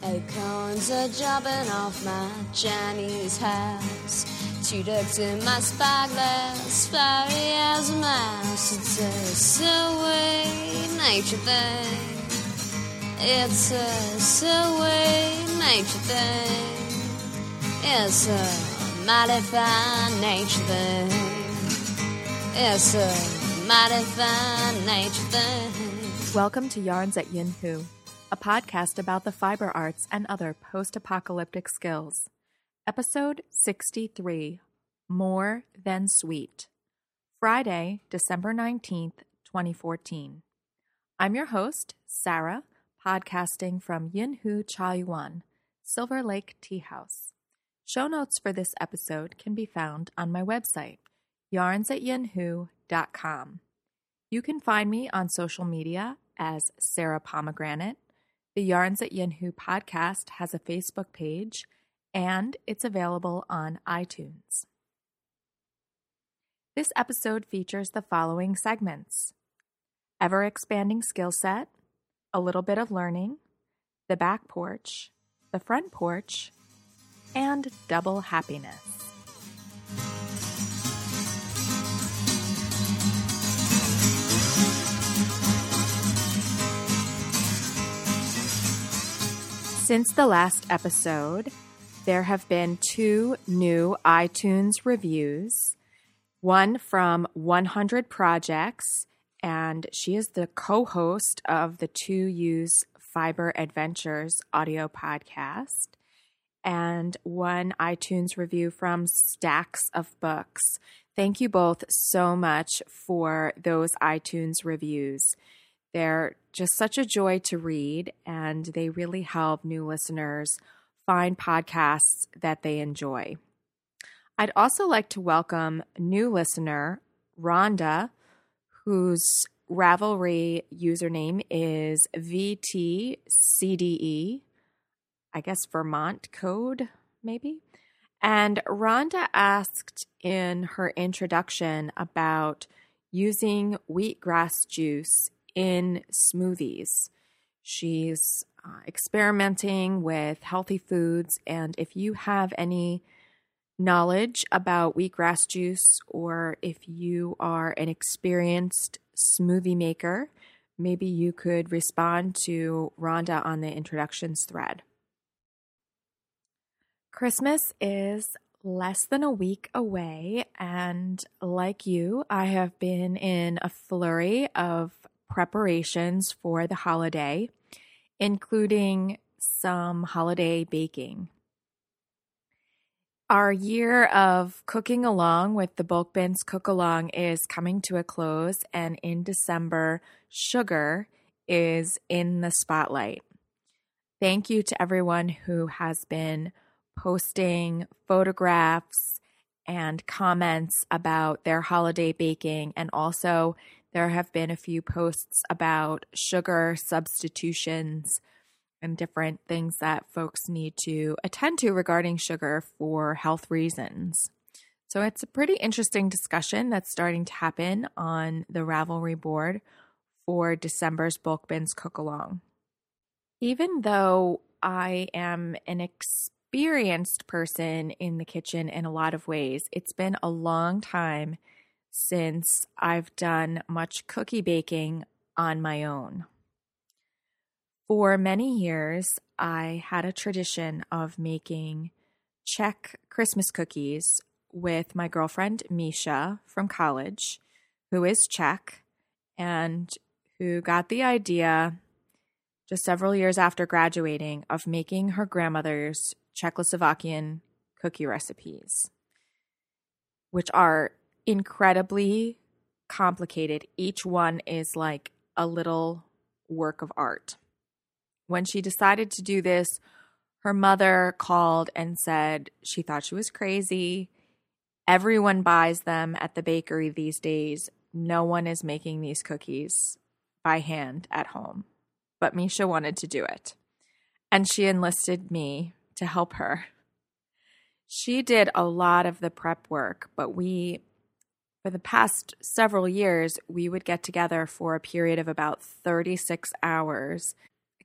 Acorns are jumping off my Chinese house. 2 ducks in my spyglass, fiery as a mouse. It's a silly nature thing. It's a silly nature thing. It's a mighty fine nature thing. It's a mighty fine nature thing. Welcome to Yarns at Yin Hu, a podcast about the fiber arts and other post-apocalyptic skills. Episode 63, More Than Sweet. Friday, December 19th, 2014. I'm your host, Sarah, podcasting from Yin Hu Chaoyuan, Silver Lake Tea House. Show notes for this episode can be found on my website, yarnsatyinhu.com. You can find me on social media as Sarah Pomegranate. The Yarns at Yin Hu podcast has a Facebook page, and it's available on iTunes. This episode features the following segments: ever-expanding skill set, a little bit of learning, the back porch, the front porch, and double happiness. Since the last episode, there have been 2 new iTunes reviews, one from 100 Projects, and she is the co-host of the 2Use Fiber Adventures audio podcast, and one iTunes review from Stacks of Books. Thank you both so much for those iTunes reviews. They're just such a joy to read, and they really help new listeners find podcasts that they enjoy. I'd also like to welcome new listener, Rhonda, whose Ravelry username is VTCDE, I guess Vermont code, maybe. And Rhonda asked in her introduction about using wheatgrass juice in smoothies. She's experimenting with healthy foods, and if you have any knowledge about wheatgrass juice, or if you are an experienced smoothie maker, maybe you could respond to Rhonda on the introductions thread. Christmas is less than a week away, and like you, I have been in a flurry of preparations for the holiday, including some holiday baking. Our year of cooking along with the Bulk Bins Cook Along is coming to a close, and in December, sugar is in the spotlight. Thank you to everyone who has been posting photographs and comments about their holiday baking, and also there have been a few posts about sugar substitutions and different things that folks need to attend to regarding sugar for health reasons. So it's a pretty interesting discussion that's starting to happen on the Ravelry board for December's Bulk Bins Cook Along. Even though I am an experienced person in the kitchen in a lot of ways, it's been a long time since I've done much cookie baking on my own. For many years, I had a tradition of making Czech Christmas cookies with my girlfriend Misha from college, who is Czech, and who got the idea just several years after graduating of making her grandmother's Czechoslovakian cookie recipes, which are incredibly complicated. Each one is like a little work of art. When she decided to do this, her mother called and said she thought she was crazy. Everyone buys them at the bakery these days. No one is making these cookies by hand at home. But Misha wanted to do it, and she enlisted me to help her. She did a lot of the prep work, but for the past several years, we would get together for a period of about 36 hours,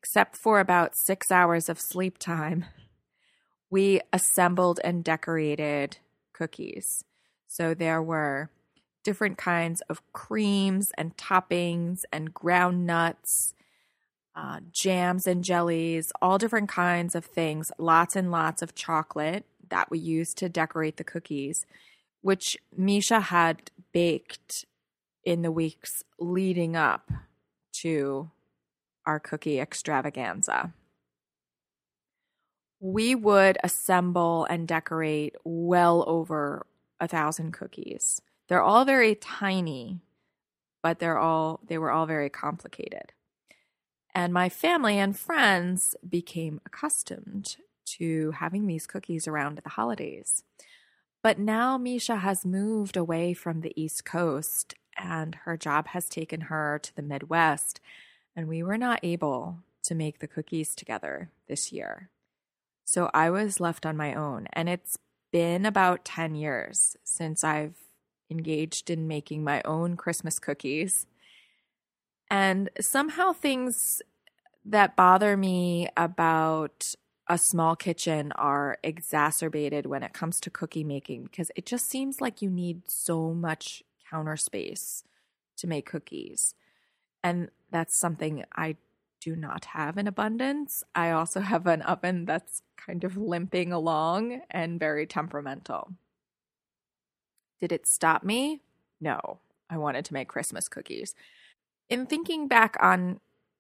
except for about 6 hours of sleep time, we assembled and decorated cookies. So there were different kinds of creams and toppings and ground nuts, jams and jellies, all different kinds of things, lots and lots of chocolate that we used to decorate the cookies, which Misha had baked in the weeks leading up to our cookie extravaganza. We would assemble and decorate well over 1,000 cookies. They're all very tiny, but they were all very complicated. And my family and friends became accustomed to having these cookies around at the holidays. But now Misha has moved away from the East Coast, and her job has taken her to the Midwest, and we were not able to make the cookies together this year. So I was left on my own, and it's been about 10 years since I've engaged in making my own Christmas cookies. And somehow things that bother me about a small kitchen are exacerbated when it comes to cookie making, because it just seems like you need so much counter space to make cookies. And that's something I do not have in abundance. I also have an oven that's kind of limping along and very temperamental. Did it stop me? No. I wanted to make Christmas cookies. In thinking back on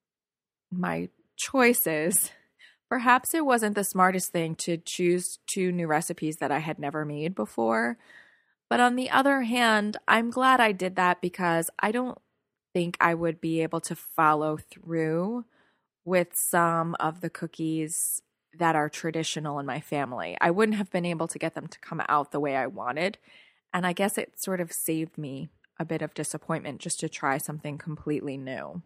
my choices, perhaps it wasn't the smartest thing to choose 2 new recipes that I had never made before. But on the other hand, I'm glad I did that, because I don't think I would be able to follow through with some of the cookies that are traditional in my family. I wouldn't have been able to get them to come out the way I wanted. And I guess it sort of saved me a bit of disappointment just to try something completely new.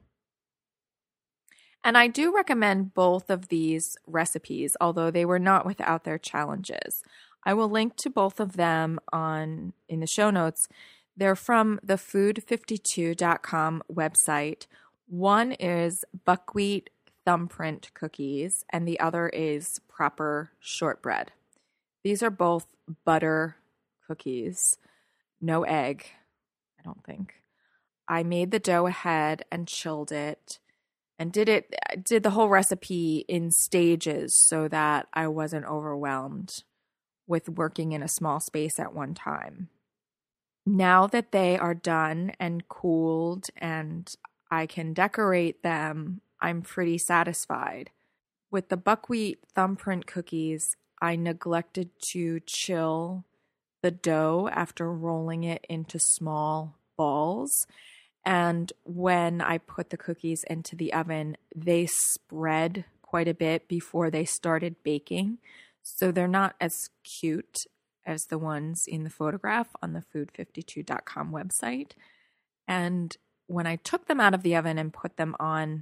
And I do recommend both of these recipes, although they were not without their challenges. I will link to both of them in the show notes. They're from the food52.com website. One is buckwheat thumbprint cookies, and the other is proper shortbread. These are both butter cookies, no egg, I don't think. I made the dough ahead and chilled it, and did the whole recipe in stages so that I wasn't overwhelmed with working in a small space at one time. Now that they are done and cooled and I can decorate them, I'm pretty satisfied. With the buckwheat thumbprint cookies, I neglected to chill the dough after rolling it into small balls. And when I put the cookies into the oven, they spread quite a bit before they started baking. So they're not as cute as the ones in the photograph on the food52.com website. And when I took them out of the oven and put them on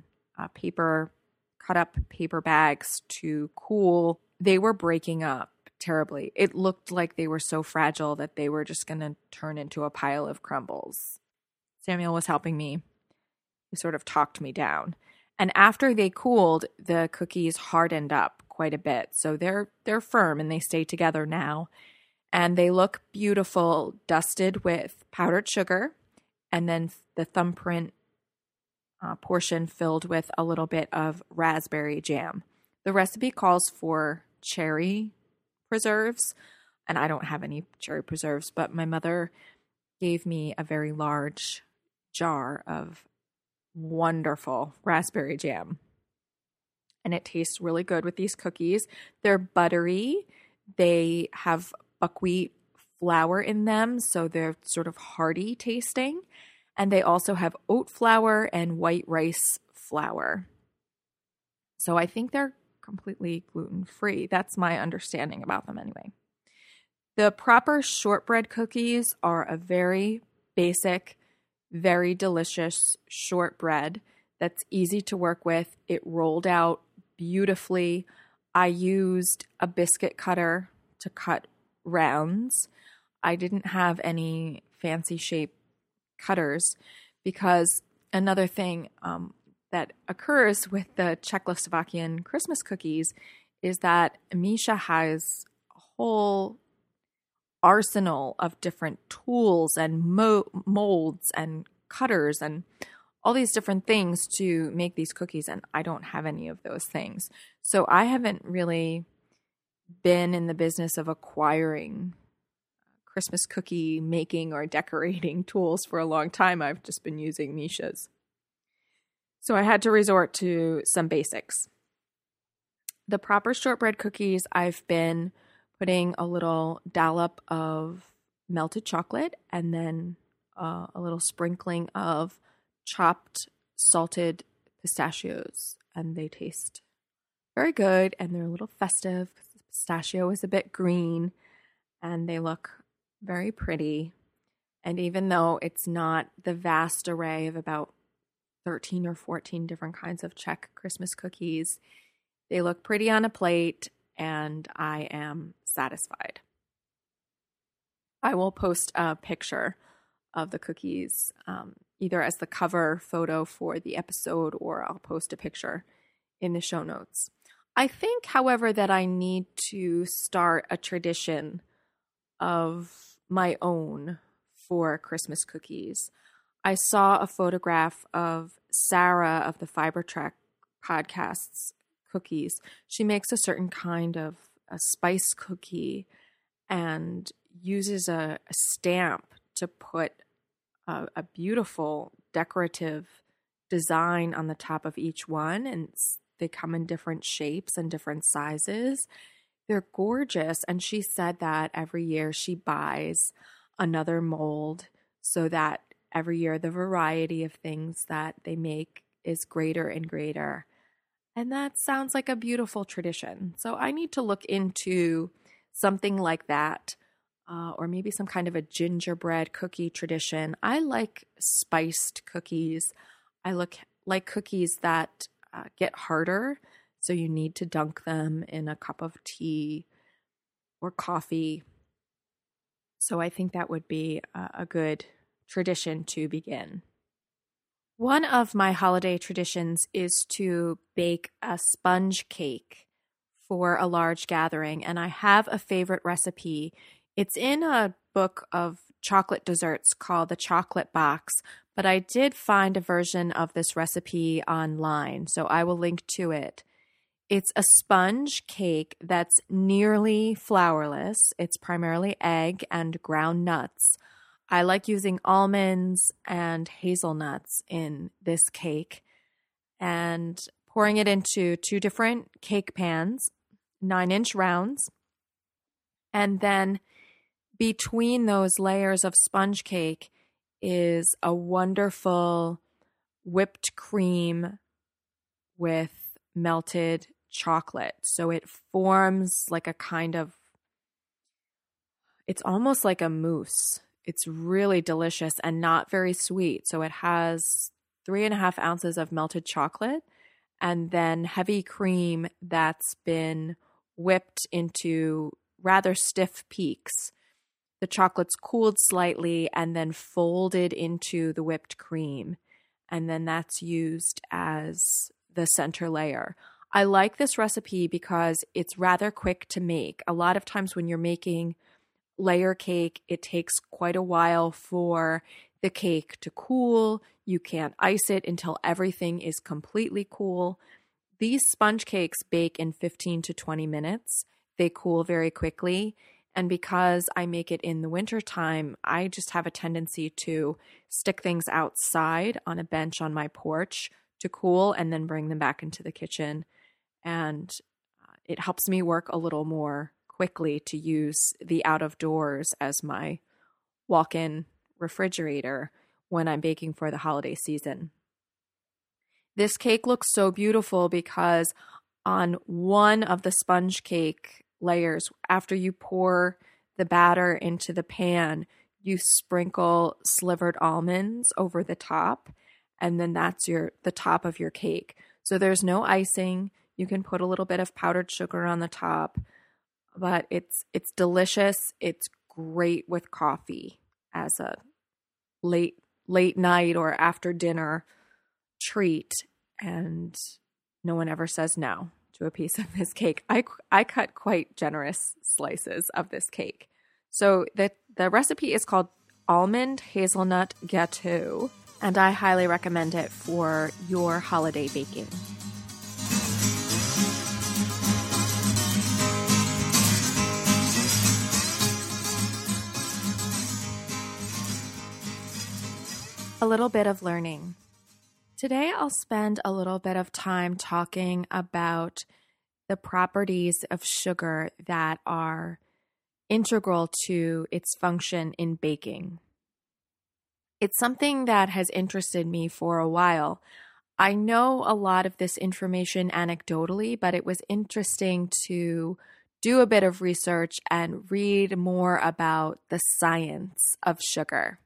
cut up paper bags to cool, they were breaking up terribly. It looked like they were so fragile that they were just going to turn into a pile of crumbles. Samuel was helping me. He sort of talked me down. And after they cooled, the cookies hardened up quite a bit. So they're firm and they stay together now. And they look beautiful, dusted with powdered sugar, and then the thumbprint portion filled with a little bit of raspberry jam. The recipe calls for cherry preserves, and I don't have any cherry preserves, but my mother gave me a very large jar of wonderful raspberry jam. And it tastes really good with these cookies. They're buttery. They have buckwheat flour in them, so they're sort of hearty tasting. And they also have oat flour and white rice flour. So I think they're completely gluten-free. That's my understanding about them anyway. The proper shortbread cookies are a very basic, very delicious shortbread that's easy to work with. It rolled out beautifully. I used a biscuit cutter to cut rounds. I didn't have any fancy shape cutters because another thing, that occurs with the Czechoslovakian Christmas cookies is that Misha has a whole arsenal of different tools and molds and cutters and all these different things to make these cookies, and I don't have any of those things. So I haven't really been in the business of acquiring Christmas cookie making or decorating tools for a long time. I've just been using Misha's. So I had to resort to some basics. The proper shortbread cookies, I've been putting a little dollop of melted chocolate and then a little sprinkling of chopped salted pistachios, and they taste very good, and they're a little festive because the pistachio is a bit green and they look very pretty. And even though it's not the vast array of about 13 or 14 different kinds of Czech Christmas cookies, they look pretty on a plate and I am satisfied. I will post a picture of the cookies either as the cover photo for the episode, or I'll post a picture in the show notes. I think, however, that I need to start a tradition of my own for Christmas cookies. I saw a photograph of Sarah of the Fiber Trek podcast's cookies. She makes a certain kind of a spice cookie and uses a stamp to put a beautiful decorative design on the top of each one, and they come in different shapes and different sizes. They're gorgeous, and she said that every year she buys another mold so that every year the variety of things that they make is greater and greater. And that sounds like a beautiful tradition. So I need to look into something like that. Or maybe some kind of a gingerbread cookie tradition. I like spiced cookies. I like cookies that get harder, so you need to dunk them in a cup of tea or coffee. So I think that would be a good tradition to begin. One of my holiday traditions is to bake a sponge cake for a large gathering, and I have a favorite recipe. It's in a book of chocolate desserts called The Chocolate Box, but I did find a version of this recipe online, so I will link to it. It's a sponge cake that's nearly flourless. It's primarily egg and ground nuts. I like using almonds and hazelnuts in this cake and pouring it into 2 different cake pans, 9-inch rounds, and then between those layers of sponge cake is a wonderful whipped cream with melted chocolate. So it forms like a kind of, it's almost like a mousse. It's really delicious and not very sweet. So it has 3.5 ounces of melted chocolate and then heavy cream that's been whipped into rather stiff peaks. The chocolate's cooled slightly and then folded into the whipped cream. And then that's used as the center layer. I like this recipe because it's rather quick to make. A lot of times when you're making layer cake, it takes quite a while for the cake to cool. You can't ice it until everything is completely cool. These sponge cakes bake in 15 to 20 minutes. They cool very quickly. And because I make it in the wintertime, I just have a tendency to stick things outside on a bench on my porch to cool and then bring them back into the kitchen. And it helps me work a little more quickly to use the out of doors as my walk-in refrigerator when I'm baking for the holiday season. This cake looks so beautiful because on one of the sponge cake layers, after you pour the batter into the pan, you sprinkle slivered almonds over the top, and then that's the top of your cake. So there's no icing. You can put a little bit of powdered sugar on the top, but it's delicious. It's great with coffee as a late night or after dinner treat. and no one ever says no to a piece of this cake. I cut quite generous slices of this cake. So the recipe is called Almond Hazelnut Gâteau, and I highly recommend it for your holiday baking. A little bit of learning. Today I'll spend a little bit of time talking about the properties of sugar that are integral to its function in baking. It's something that has interested me for a while. I know a lot of this information anecdotally, but it was interesting to do a bit of research and read more about the science of sugar.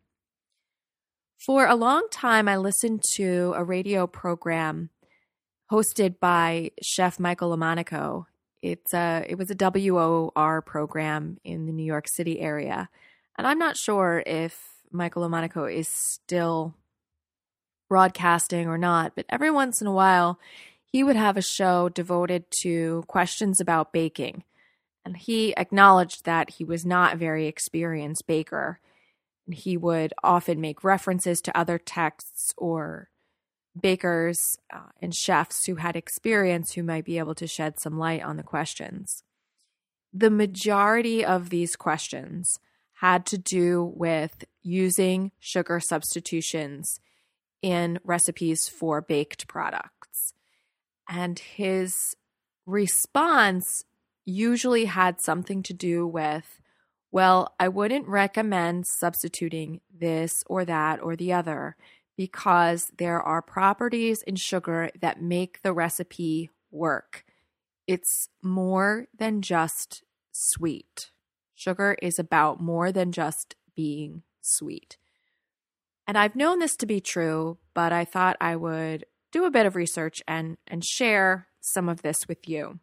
For a long time, I listened to a radio program hosted by Chef Michael Lomonaco. It was a WOR program in the New York City area. And I'm not sure if Michael Lomonaco is still broadcasting or not, but every once in a while, he would have a show devoted to questions about baking. And he acknowledged that he was not a very experienced baker. He would often make references to other texts or bakers and chefs who had experience who might be able to shed some light on the questions. The majority of these questions had to do with using sugar substitutions in recipes for baked products. And his response usually had something to do with, well, I wouldn't recommend substituting this or that or the other because there are properties in sugar that make the recipe work. It's more than just sweet. Sugar is about more than just being sweet. And I've known this to be true, but I thought I would do a bit of research and share some of this with you.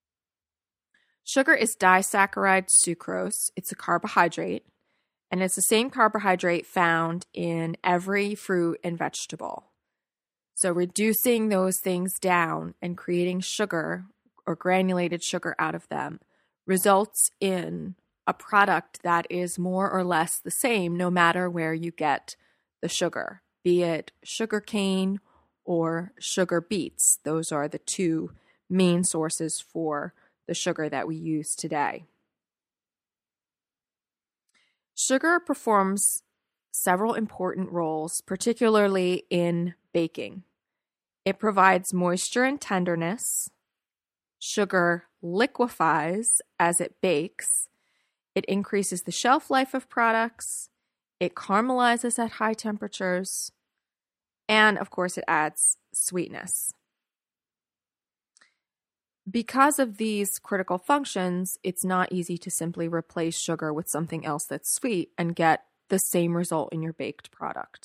Sugar is disaccharide sucrose. It's a carbohydrate, and it's the same carbohydrate found in every fruit and vegetable. So reducing those things down and creating sugar or granulated sugar out of them results in a product that is more or less the same no matter where you get the sugar, be it sugar cane or sugar beets. Those are the two main sources for the sugar that we use today. Sugar performs several important roles, particularly in baking. It provides moisture and tenderness. Sugar liquefies as it bakes. It increases the shelf life of products. It caramelizes at high temperatures. And, of course, it adds sweetness. Because of these critical functions, it's not easy to simply replace sugar with something else that's sweet and get the same result in your baked product.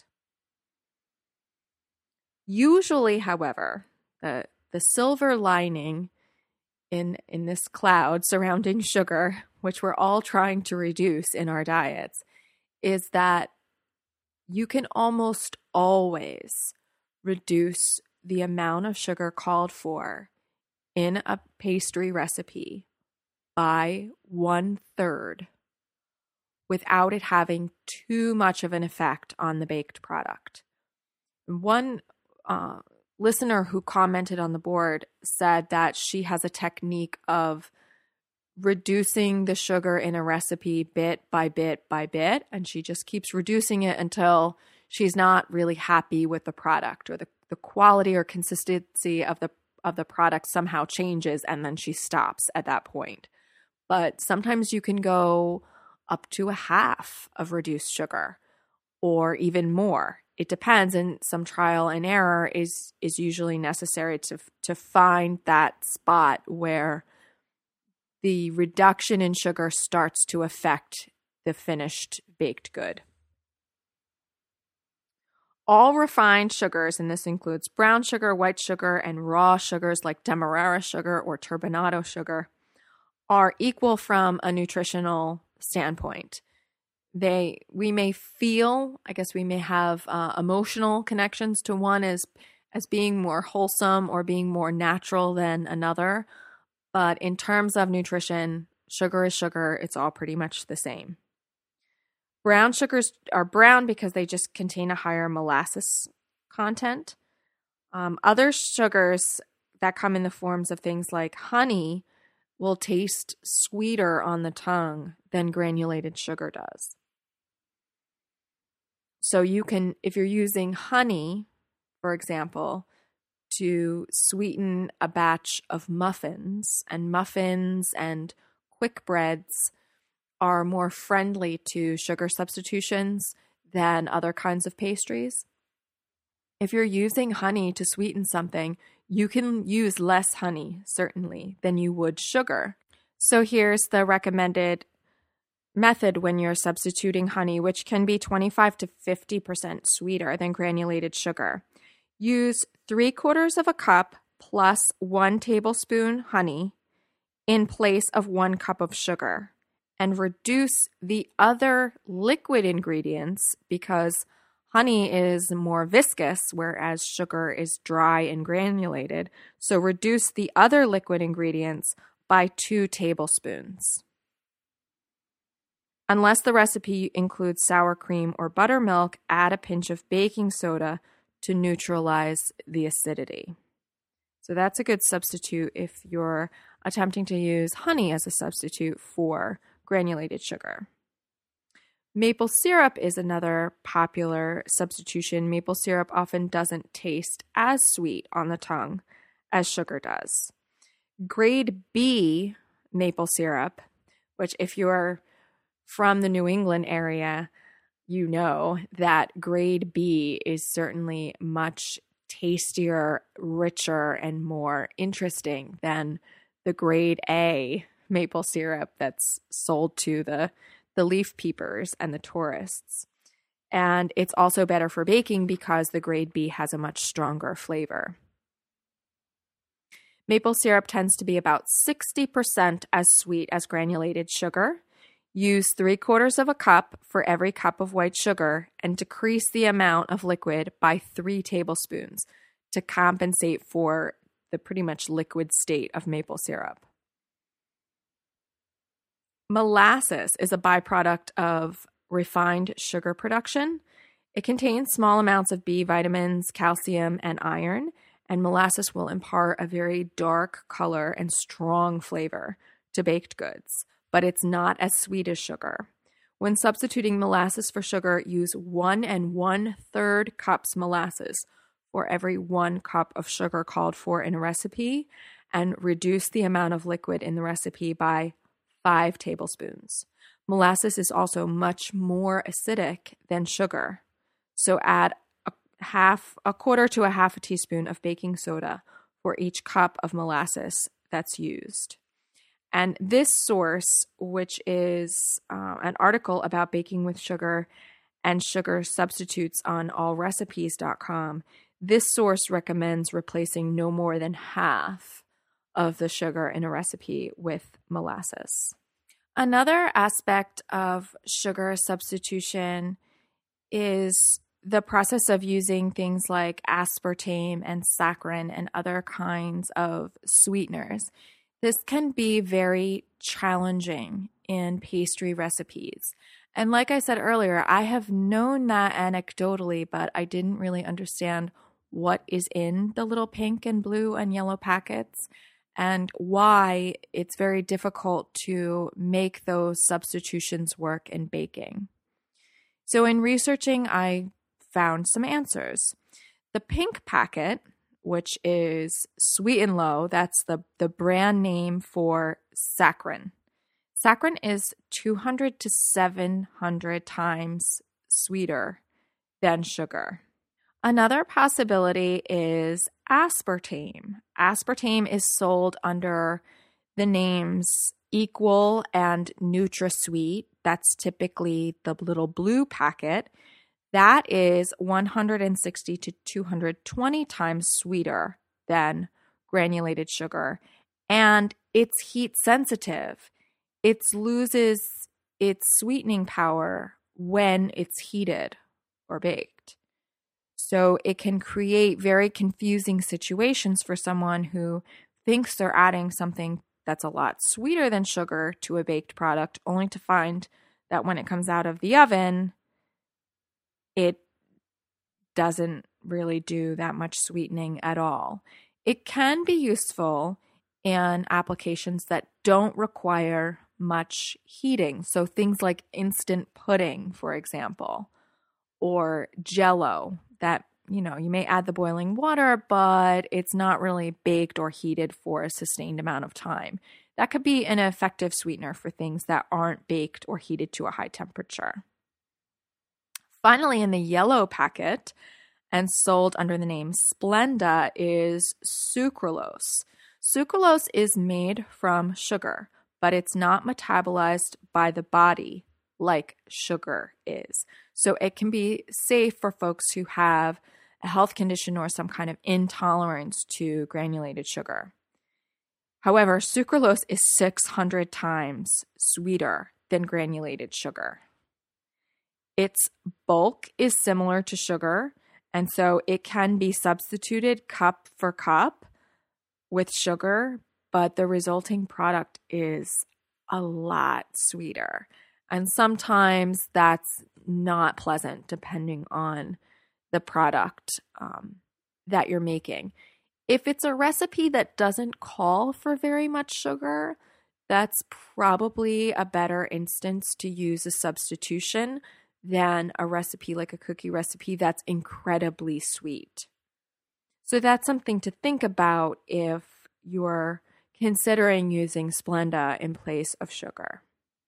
Usually, however, the silver lining in this cloud surrounding sugar, which we're all trying to reduce in our diets, is that you can almost always reduce the amount of sugar called for in a pastry recipe by 1/3 without it having too much of an effect on the baked product. One listener who commented on the board said that she has a technique of reducing the sugar in a recipe bit by bit by bit, and she just keeps reducing it until she's not really happy with the product, or the quality or consistency of the product somehow changes, and then she stops at that point. But sometimes you can go up to a half of reduced sugar or even more. It depends, and some trial and error is usually necessary to find that spot where the reduction in sugar starts to affect the finished baked good. All refined sugars, and this includes brown sugar, white sugar, and raw sugars like demerara sugar or turbinado sugar, are equal from a nutritional standpoint. We may feel, I guess we may have emotional connections to one as as being more wholesome or being more natural than another. But in terms of nutrition, sugar is sugar. It's all pretty much the same. Brown sugars are brown because they just contain a higher molasses content. Other sugars that come in the forms of things like honey will taste sweeter on the tongue than granulated sugar does. So you can, if you're using honey, for example, to sweeten a batch of muffins and quick breads are more friendly to sugar substitutions than other kinds of pastries. If you're using honey to sweeten something, you can use less honey, certainly, than you would sugar. So here's the recommended method when you're substituting honey, which can be 25 to 50% sweeter than granulated sugar. Use 3/4 of a cup plus 1 tablespoon honey in place of 1 cup of sugar, and reduce the other liquid ingredients because honey is more viscous, whereas sugar is dry and granulated. So reduce the other liquid ingredients by 2 tablespoons. Unless the recipe includes sour cream or buttermilk, add a pinch of baking soda to neutralize the acidity. So that's a good substitute if you're attempting to use honey as a substitute for granulated sugar. Maple syrup is another popular substitution. Maple syrup often doesn't taste as sweet on the tongue as sugar does. Grade B maple syrup, which if you're from the New England area, you know that grade B is certainly much tastier, richer, and more interesting than the grade A maple syrup that's sold to the leaf peepers and the tourists. And it's also better for baking because the grade B has a much stronger flavor. Maple syrup tends to be about 60% as sweet as granulated sugar. Use 3/4 of a cup for every cup of white sugar and decrease the amount of liquid by 3 tablespoons to compensate for the pretty much liquid state of maple syrup. Molasses is a byproduct of refined sugar production. It contains small amounts of B vitamins, calcium, and iron, and molasses will impart a very dark color and strong flavor to baked goods, but it's not as sweet as sugar. When substituting molasses for sugar, use 1 1/3 cups molasses for every 1 cup of sugar called for in a recipe, and reduce the amount of liquid in the recipe by 5 tablespoons. Molasses is also much more acidic than sugar, so add a quarter to a half a teaspoon of baking soda for each cup of molasses that's used. And this source, which is an article about baking with sugar and sugar substitutes on allrecipes.com, this source recommends replacing no more than half of the sugar in a recipe with molasses. Another aspect of sugar substitution is the process of using things like aspartame and saccharin and other kinds of sweeteners. This can be very challenging in pastry recipes. And like I said earlier, I have known that anecdotally, but I didn't really understand what is in the little pink and blue and yellow packets and why it's very difficult to make those substitutions work in baking. So in researching, I found some answers. The pink packet, which is Sweet and Low, that's the brand name for saccharin. Saccharin is 200 to 700 times sweeter than sugar. Another possibility is aspartame. Aspartame is sold under the names Equal and NutraSweet. That's typically the little blue packet. That is 160 to 220 times sweeter than granulated sugar. And it's heat sensitive. It loses its sweetening power when it's heated or baked. So it can create very confusing situations for someone who thinks they're adding something that's a lot sweeter than sugar to a baked product, only to find that when it comes out of the oven, it doesn't really do that much sweetening at all. It can be useful in applications that don't require much heating. So things like instant pudding, for example, or Jell-O that, you may add the boiling water, but it's not really baked or heated for a sustained amount of time. That could be an effective sweetener for things that aren't baked or heated to a high temperature. Finally, in the yellow packet and sold under the name Splenda is sucralose. Sucralose is made from sugar, but it's not metabolized by the body like sugar is. So it can be safe for folks who have a health condition or some kind of intolerance to granulated sugar. However, sucralose is 600 times sweeter than granulated sugar. Its bulk is similar to sugar, and so it can be substituted cup for cup with sugar, but the resulting product is a lot sweeter. And sometimes that's not pleasant depending on the product that you're making. If it's a recipe that doesn't call for very much sugar, that's probably a better instance to use a substitution than a recipe like a cookie recipe that's incredibly sweet. So that's something to think about if you're considering using Splenda in place of sugar.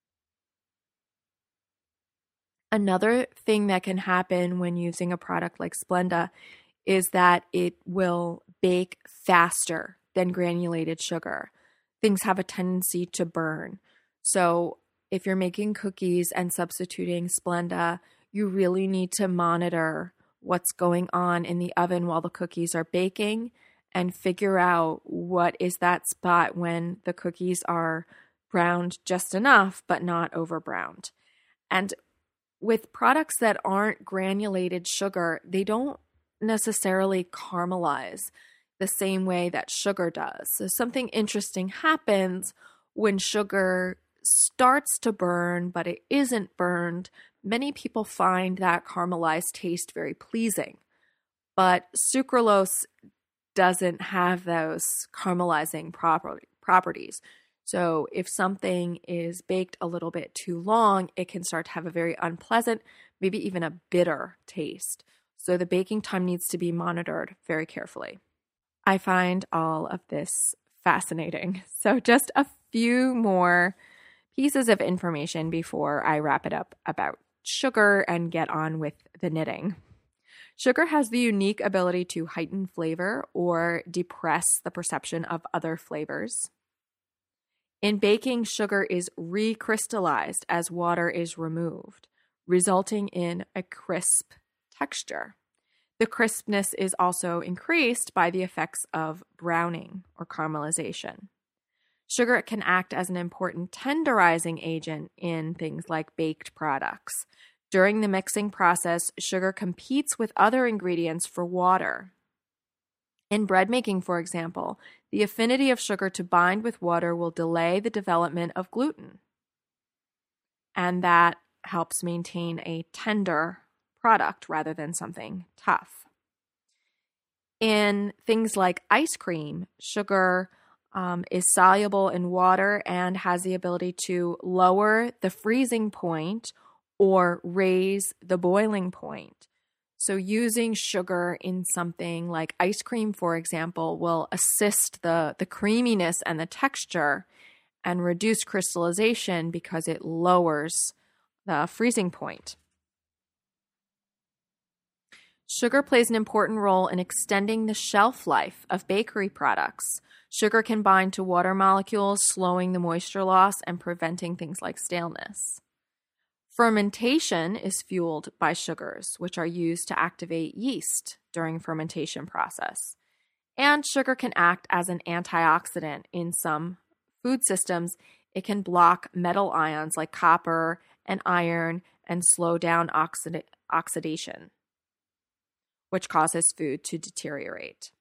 Another thing that can happen when using a product like Splenda is that it will bake faster than granulated sugar. Things have a tendency to burn. So if you're making cookies and substituting Splenda, you really need to monitor what's going on in the oven while the cookies are baking and figure out what is that spot when the cookies are browned just enough but not over browned. And with products that aren't granulated sugar, they don't necessarily caramelize the same way that sugar does. So something interesting happens when sugar starts to burn, but it isn't burned. Many people find that caramelized taste very pleasing, but sucralose doesn't have those caramelizing properties. So if something is baked a little bit too long, it can start to have a very unpleasant, maybe even a bitter taste. So the baking time needs to be monitored very carefully. I find all of this fascinating. So just a few more pieces of information before I wrap it up about sugar and get on with the knitting. Sugar has the unique ability to heighten flavor or depress the perception of other flavors. In baking, sugar is recrystallized as water is removed, resulting in a crisp texture. The crispness is also increased by the effects of browning or caramelization. Sugar can act as an important tenderizing agent in things like baked products. During the mixing process, sugar competes with other ingredients for water. In bread making, for example, the affinity of sugar to bind with water will delay the development of gluten. And that helps maintain a tender product rather than something tough. In things like ice cream, sugar is soluble in water and has the ability to lower the freezing point or raise the boiling point. So using sugar in something like ice cream, for example, will assist the creaminess and the texture and reduce crystallization because it lowers the freezing point. Sugar plays an important role in extending the shelf life of bakery products. Sugar can bind to water molecules, slowing the moisture loss and preventing things like staleness. Fermentation is fueled by sugars, which are used to activate yeast during fermentation process. And sugar can act as an antioxidant in some food systems. It can block metal ions like copper and iron and slow down oxidation. which causes food to deteriorate.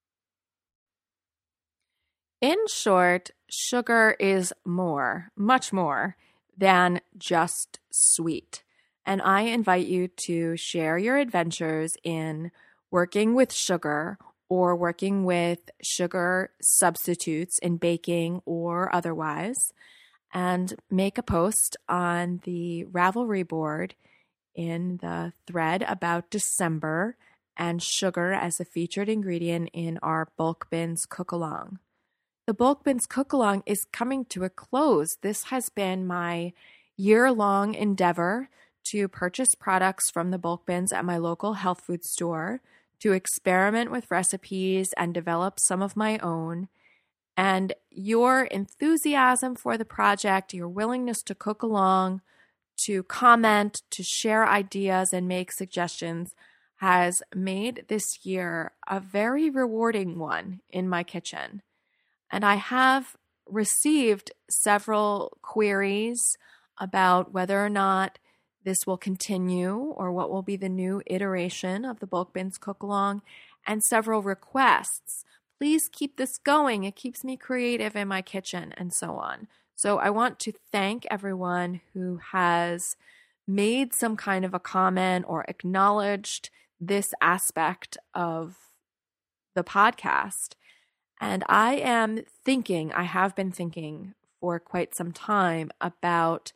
In short, sugar is more, much more, than just sweet. And I invite you to share your adventures in working with sugar or working with sugar substitutes in baking or otherwise, and make a post on the Ravelry board in the thread about December and sugar as a featured ingredient in our Bulk Bins Cook-Along. The Bulk Bins Cook-Along is coming to a close. This has been my year-long endeavor to purchase products from the bulk bins at my local health food store, to experiment with recipes and develop some of my own. And your enthusiasm for the project, your willingness to cook along, to comment, to share ideas and make suggestions has made this year a very rewarding one in my kitchen. And I have received several queries about whether or not this will continue or what will be the new iteration of the Bulk Bins Cook-Along, and several requests. Please keep this going. It keeps me creative in my kitchen, and so on. So I want to thank everyone who has made some kind of a comment or acknowledged this aspect of the podcast. And I have been thinking for quite some time about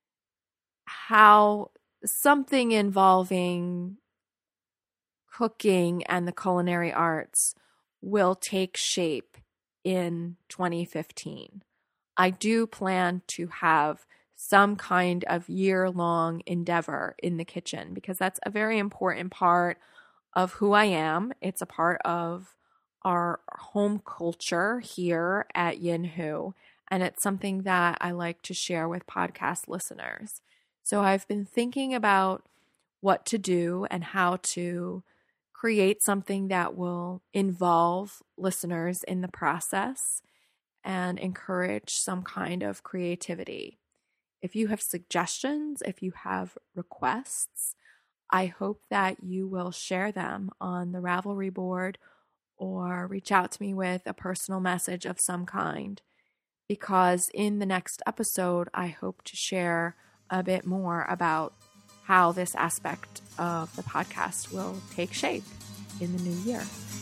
how something involving cooking and the culinary arts will take shape in 2015. I do plan to have some kind of year-long endeavor in the kitchen because that's a very important part of who I am. It's a part of our home culture here at Yinhu, and it's something that I like to share with podcast listeners. So I've been thinking about what to do and how to create something that will involve listeners in the process and encourage some kind of creativity. If you have suggestions, if you have requests, I hope that you will share them on the Ravelry board or reach out to me with a personal message of some kind, because in the next episode, I hope to share a bit more about how this aspect of the podcast will take shape in the new year.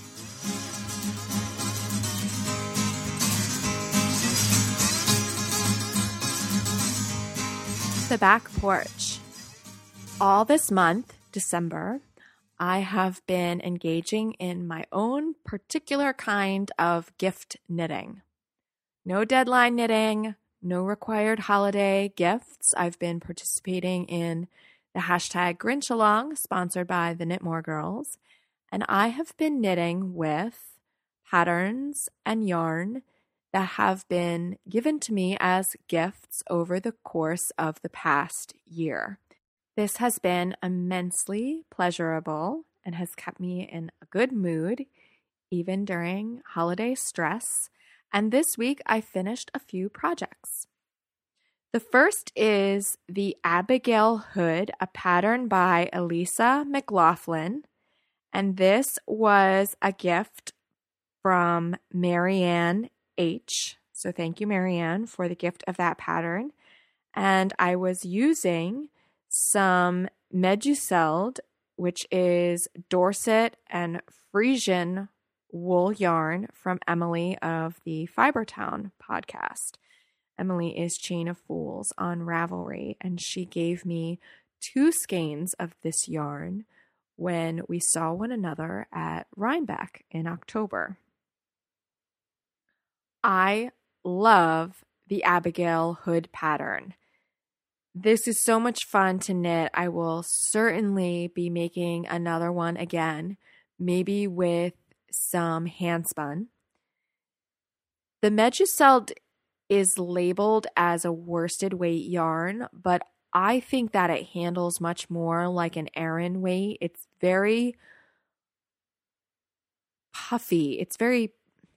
The back porch. All this month, December, I have been engaging in my own particular kind of gift knitting. No deadline knitting, no required holiday gifts. I've been participating in the hashtag Grinchalong, sponsored by the Knitmore Girls, and I have been knitting with patterns and yarn that have been given to me as gifts over the course of the past year. This has been immensely pleasurable and has kept me in a good mood, even during holiday stress. And this week, I finished a few projects. The first is the Abigail Hood, a pattern by Elisa McLaughlin. And this was a gift from Marianne H. So thank you, Marianne, for the gift of that pattern. And I was using some Meduseld, which is Dorset and Frisian wool yarn from Emily of the Fibertown podcast. Emily is Chain of Fools on Ravelry, and she gave me 2 skeins of this yarn when we saw one another at Rhinebeck in October. I love the Abigail Hood pattern. This is so much fun to knit. I will certainly be making another one again, maybe with some hand spun. The Meduseld is labeled as a worsted weight yarn, but I think that it handles much more like an Aran weight. It's very puffy. It's very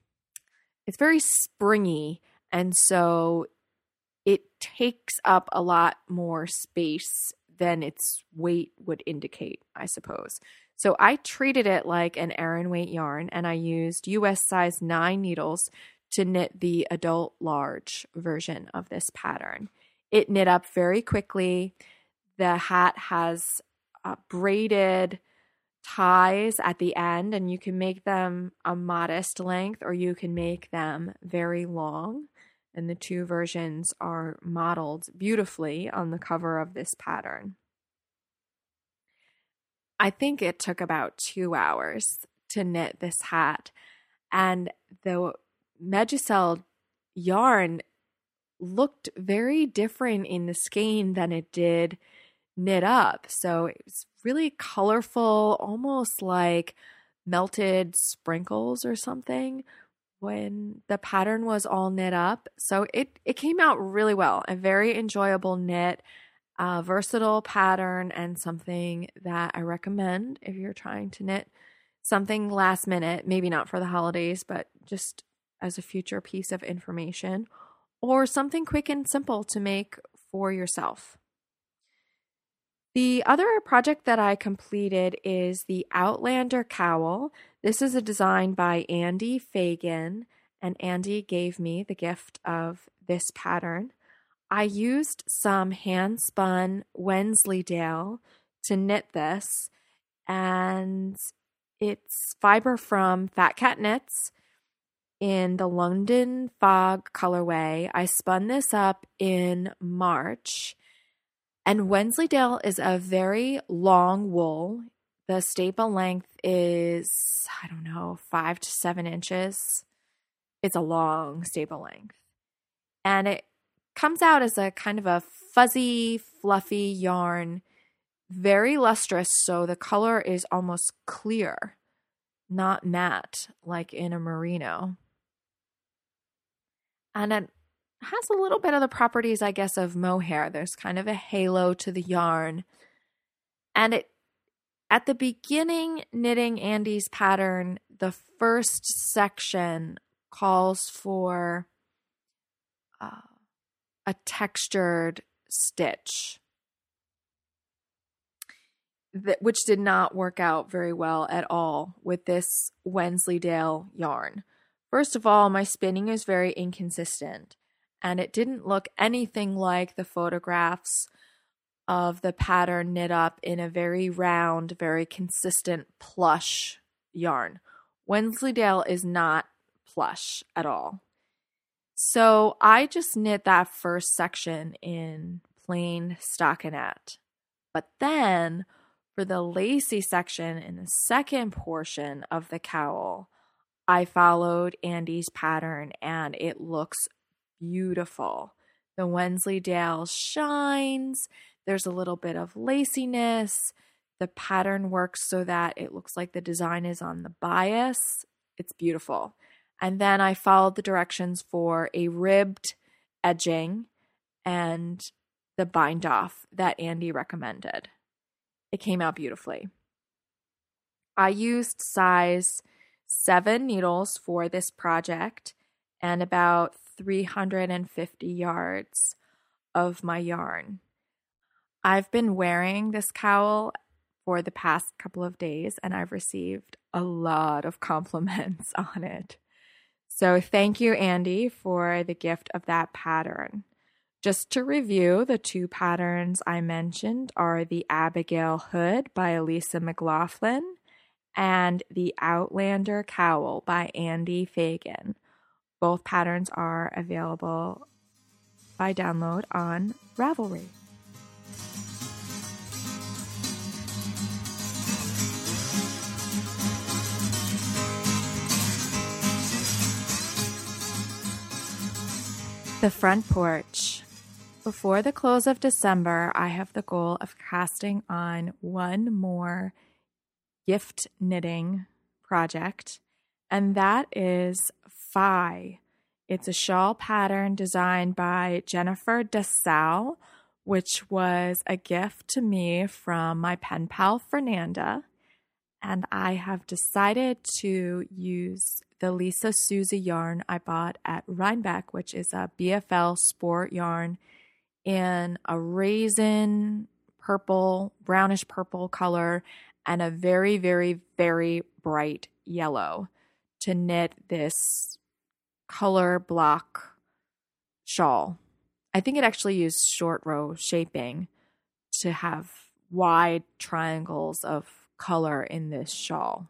springy, and so it takes up a lot more space than its weight would indicate, I suppose. So I treated it like an Aran weight yarn, and I used US size 9 needles to knit the adult large version of this pattern. It knit up very quickly. The hat has braided ties at the end, and you can make them a modest length or you can make them very long. And the two versions are modeled beautifully on the cover of this pattern. I think it took about 2 hours to knit this hat, and the Megicel yarn looked very different in the skein than it did knit up. So it was really colorful, almost like melted sprinkles or something when the pattern was all knit up. So it came out really well. A very enjoyable knit, versatile pattern, and something that I recommend if you're trying to knit something last minute, maybe not for the holidays, but just as a future piece of information, or something quick and simple to make for yourself. The other project that I completed is the Outlander Cowl. This is a design by Andy Fagan, and Andy gave me the gift of this pattern. I used some hand-spun Wensleydale to knit this, and it's fiber from Fat Cat Knits in the London Fog colorway. I spun this up in March. And Wensleydale is a very long wool. The staple length is, 5 to 7 inches. It's a long staple length. And it comes out as a kind of a fuzzy, fluffy yarn, very lustrous, so the color is almost clear, not matte like in a merino. And it has a little bit of the properties, I guess, of mohair. There's kind of a halo to the yarn. And at the beginning, knitting Andy's pattern, the first section calls for a textured stitch, which did not work out very well at all with this Wensleydale yarn. First of all, my spinning is very inconsistent, and it didn't look anything like the photographs of the pattern knit up in a very round, very consistent plush yarn. Wensleydale is not plush at all. So I just knit that first section in plain stockinette. But then for the lacy section in the second portion of the cowl, I followed Andy's pattern, and it looks beautiful. The Wensleydale shines. There's a little bit of laciness. The pattern works so that it looks like the design is on the bias. It's beautiful. And then I followed the directions for a ribbed edging and the bind off that Andy recommended. It came out beautifully. I used size 7 needles for this project and about 350 yards of my yarn. I've been wearing this cowl for the past couple of days, and I've received a lot of compliments on it. So thank you, Andy, for the gift of that pattern. Just to review, the two patterns I mentioned are the Abigail Hood by Elisa McLaughlin and the Outlander Cowl by Andy Fagan. Both patterns are available by download on Ravelry. The front porch. Before the close of December, I have the goal of casting on one more gift knitting project, and that is Phi. It's a shawl pattern designed by Jennifer DeSalle, which was a gift to me from my pen pal Fernanda, and I have decided to use the Lisa Susie yarn I bought at Rhinebeck, which is a BFL sport yarn in a raisin purple, brownish purple color, and a very, very, very bright yellow to knit this color block shawl. I think it actually used short row shaping to have wide triangles of color in this shawl.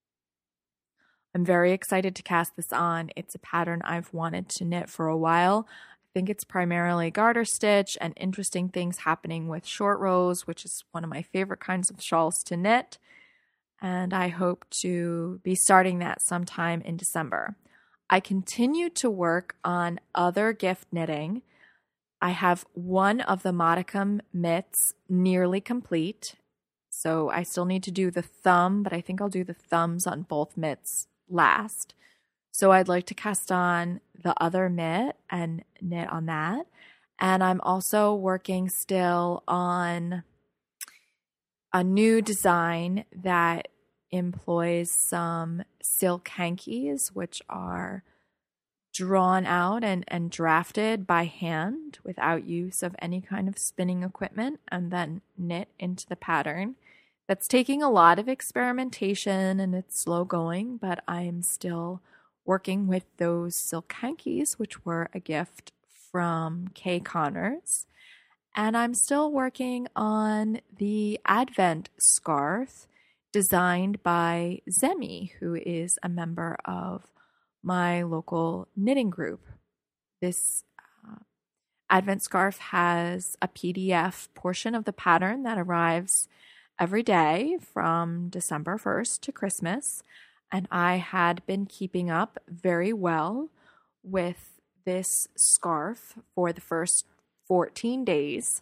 I'm very excited to cast this on. It's a pattern I've wanted to knit for a while. I think it's primarily garter stitch and interesting things happening with short rows, which is one of my favorite kinds of shawls to knit. And I hope to be starting that sometime in December. I continue to work on other gift knitting. I have one of the modicum mitts nearly complete. So I still need to do the thumb, but I think I'll do the thumbs on both mitts last. So I'd like to cast on the other mitt and knit on that. And I'm also working still on a new design that employs some silk hankies, which are drawn out and drafted by hand without use of any kind of spinning equipment, and then knit into the pattern. That's taking a lot of experimentation and it's slow going, but I'm still working with those silk hankies, which were a gift from Kay Connors. And I'm still working on the Advent scarf designed by Zemi, who is a member of my local knitting group. This Advent scarf has a PDF portion of the pattern that arrives every day from December 1st to Christmas. And I had been keeping up very well with this scarf for the first 14 days.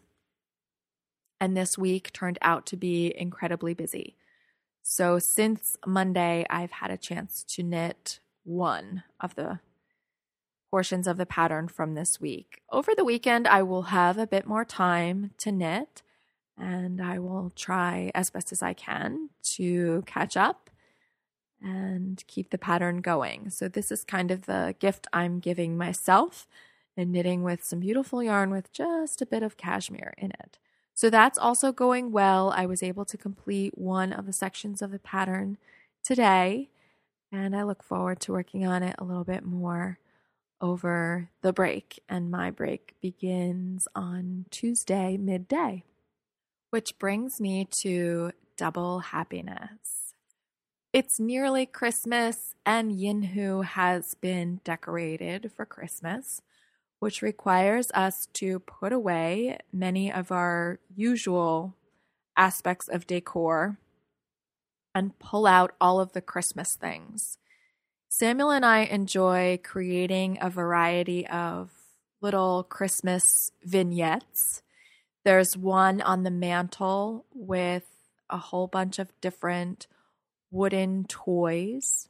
And this week turned out to be incredibly busy. So since Monday, I've had a chance to knit one of the portions of the pattern from this week. Over the weekend, I will have a bit more time to knit, and I will try as best as I can to catch up and keep the pattern going. So this is kind of the gift I'm giving myself, and knitting with some beautiful yarn with just a bit of cashmere in it. So that's also going well. I was able to complete one of the sections of the pattern today, and I look forward to working on it a little bit more over the break. And my break begins on Tuesday midday, which brings me to double happiness. It's nearly Christmas, and Yinhu has been decorated for Christmas, which requires us to put away many of our usual aspects of decor and pull out all of the Christmas things. Samuel and I enjoy creating a variety of little Christmas vignettes. There's one on the mantle with a whole bunch of different wooden toys.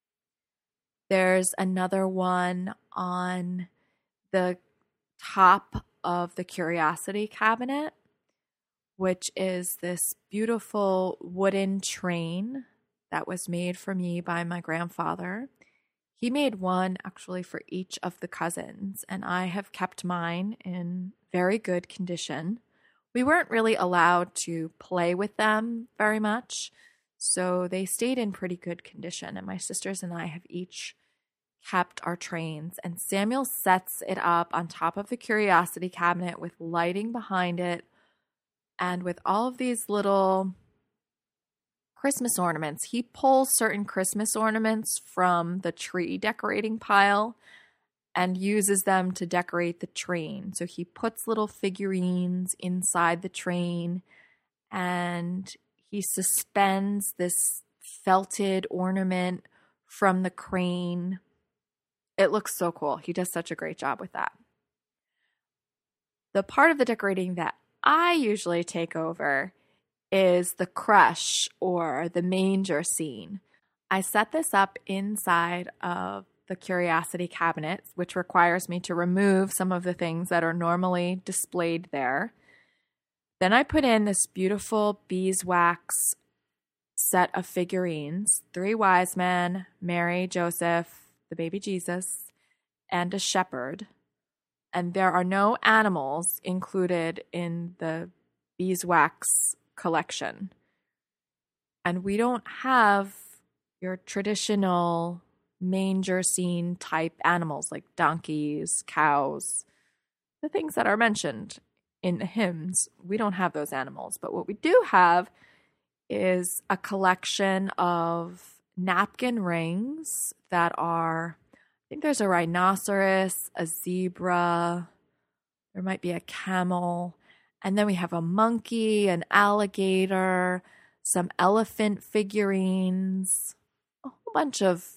There's another one on the top of the curiosity cabinet, which is this beautiful wooden train that was made for me by my grandfather. He made one actually for each of the cousins, and I have kept mine in very good condition. We weren't really allowed to play with them very much, so they stayed in pretty good condition, and my sisters and I have each kept our trains. And Samuel sets it up on top of the curiosity cabinet with lighting behind it and with all of these little Christmas ornaments. He pulls certain Christmas ornaments from the tree decorating pile and uses them to decorate the train. So he puts little figurines inside the train, and he suspends this felted ornament from the crane. It looks so cool. He does such a great job with that. The part of the decorating that I usually take over is the crush or the manger scene. I set this up inside of the curiosity cabinet, which requires me to remove some of the things that are normally displayed there. Then I put in this beautiful beeswax set of figurines, 3 wise men, Mary, Joseph, the baby Jesus, and a shepherd. And there are no animals included in the beeswax collection. And we don't have your traditional manger scene type animals like donkeys, cows, the things that are mentioned in the hymns. We don't have those animals. But what we do have is a collection of napkin rings that are, I think there's a rhinoceros, a zebra, there might be a camel, and then we have a monkey, an alligator, some elephant figurines, a whole bunch of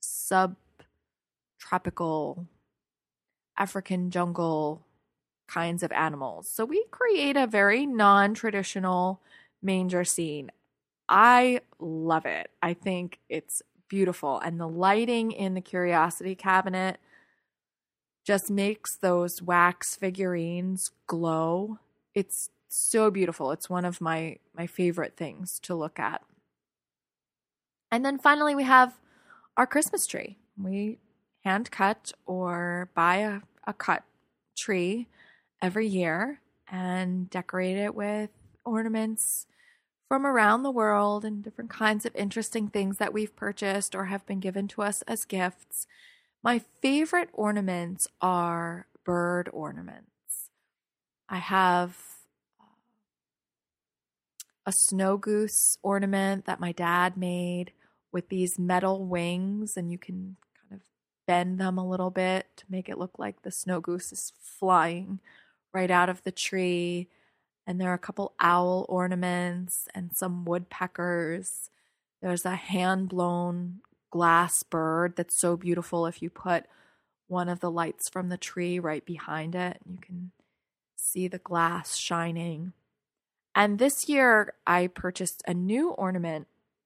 subtropical African jungle kinds of animals. So we create a very non-traditional manger scene. I love it. I think it's beautiful. And the lighting in the curiosity cabinet just makes those wax figurines glow. It's so beautiful. It's one of my favorite things to look at. And then finally, we have our Christmas tree. We hand cut or buy a cut tree every year and decorate it with ornaments from around the world and different kinds of interesting things that we've purchased or have been given to us as gifts. My favorite ornaments are bird ornaments. I have a snow goose ornament that my dad made with these metal wings, and you can kind of bend them a little bit to make it look like the snow goose is flying right out of the tree. And there are a couple owl ornaments and some woodpeckers. There's a hand-blown glass bird that's so beautiful if you put one of the lights from the tree right behind it. You can see the glass shining. And this year, I purchased a new ornament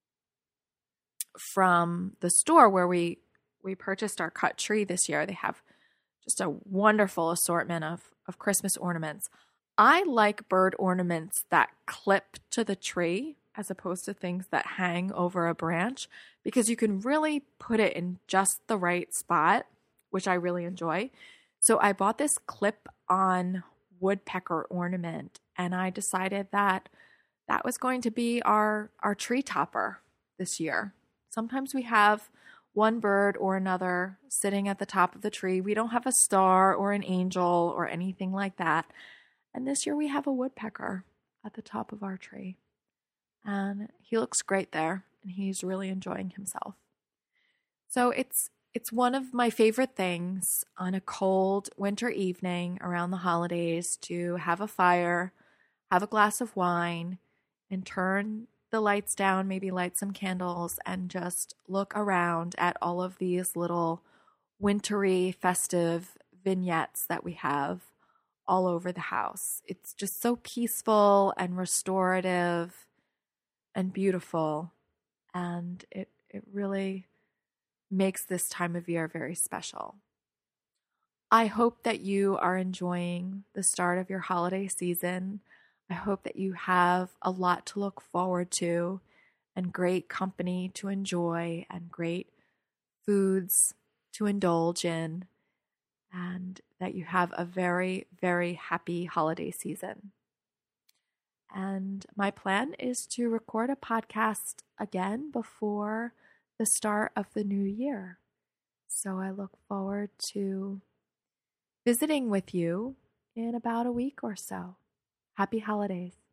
from the store where we purchased our cut tree this year. They have just a wonderful assortment of Christmas ornaments. I like bird ornaments that clip to the tree as opposed to things that hang over a branch, because you can really put it in just the right spot, which I really enjoy. So I bought this clip-on woodpecker ornament, and I decided that was going to be our tree topper this year. Sometimes we have one bird or another sitting at the top of the tree. We don't have a star or an angel or anything like that. And this year we have a woodpecker at the top of our tree. And he looks great there, and he's really enjoying himself. So it's one of my favorite things on a cold winter evening around the holidays to have a fire, have a glass of wine, and turn the lights down, maybe light some candles, and just look around at all of these little wintry, festive vignettes that we have all over the house. It's just so peaceful and restorative and beautiful, and it really makes this time of year very special. I hope that you are enjoying the start of your holiday season. I hope that you have a lot to look forward to and great company to enjoy and great foods to indulge in, and that you have a very, very happy holiday season. And my plan is to record a podcast again before the start of the new year. So I look forward to visiting with you in about a week or so. Happy holidays.